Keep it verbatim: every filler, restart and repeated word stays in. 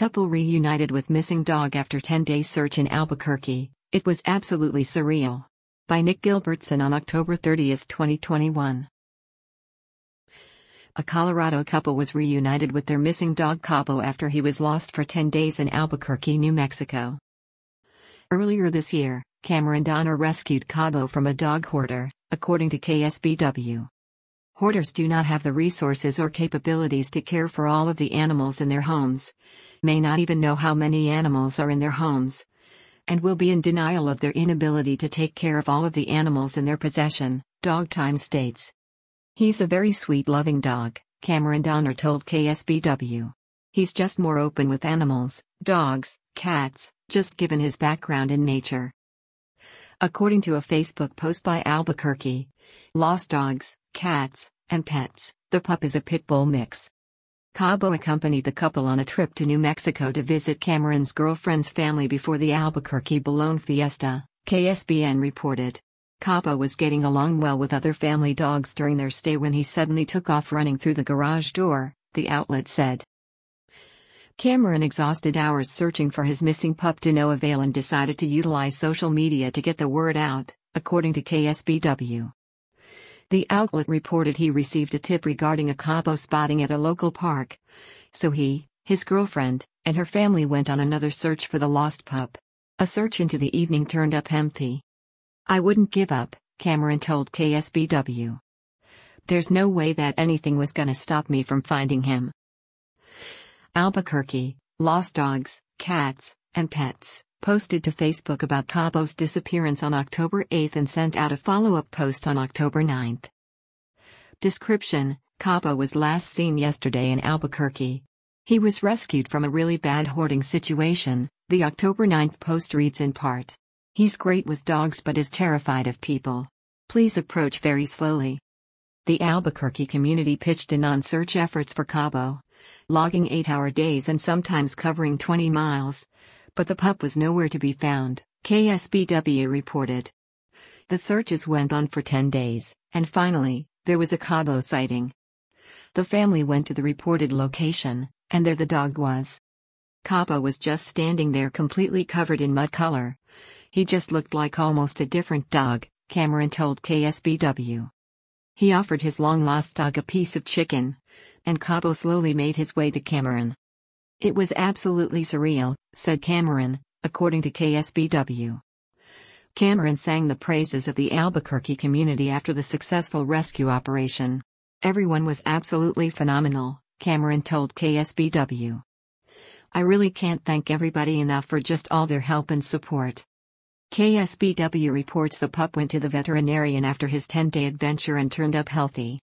Couple reunited with missing dog after ten days search in Albuquerque. It was absolutely surreal. By Nick Gilbertson on October thirtieth, twenty twenty-one. A Colorado couple was reunited with their missing dog Cabo after he was lost for ten days in Albuquerque, New Mexico. Earlier this year, Cameron Donner rescued Cabo from a dog hoarder, according to K S B W. Hoarders do not have the resources or capabilities to care for all of the animals in their homes, may not even know how many animals are in their homes, and will be in denial of their inability to take care of all of the animals in their possession, Dog Time states. He's a very sweet loving dog, Cameron Donner told K S B W. He's just more open with animals, dogs, cats, just given his background in nature. According to a Facebook post by Albuquerque, Lost Dogs, Cats, and Pets, the pup is a pit bull mix. Cabo accompanied the couple on a trip to New Mexico to visit Cameron's girlfriend's family before the Albuquerque Balloon Fiesta, K S B N reported. Cabo was getting along well with other family dogs during their stay when he suddenly took off running through the garage door, the outlet said. Cameron exhausted hours searching for his missing pup to no avail and decided to utilize social media to get the word out, according to K S B W. The outlet reported he received a tip regarding a Cabo spotting at a local park, so he, his girlfriend, and her family went on another search for the lost pup. A search into the evening turned up empty. I wouldn't give up, Cameron told K S B W. There's no way that anything was gonna stop me from finding him. Albuquerque, Lost Dogs, Cats, and Pets, posted to Facebook about Cabo's disappearance on October eighth and sent out a follow-up post on October ninth. Description: Cabo was last seen yesterday in Albuquerque. He was rescued from a really bad hoarding situation, the October ninth post reads in part. He's great with dogs but is terrified of people. Please approach very slowly. The Albuquerque community pitched in on search efforts for Cabo, logging eight-hour days and sometimes covering twenty miles. But the pup was nowhere to be found, K S B W reported. The searches went on for ten days, and finally, there was a Cabo sighting. The family went to the reported location, and there the dog was. Cabo was just standing there completely covered in mud color. He just looked like almost a different dog, Cameron told K S B W. He offered his long-lost dog a piece of chicken, and Cabo slowly made his way to Cameron. It was absolutely surreal, said Cameron, according to K S B W. Cameron sang the praises of the Albuquerque community after the successful rescue operation. Everyone was absolutely phenomenal, Cameron told K S B W. I really can't thank everybody enough for just all their help and support. K S B W reports the pup went to the veterinarian after his ten-day adventure and turned up healthy.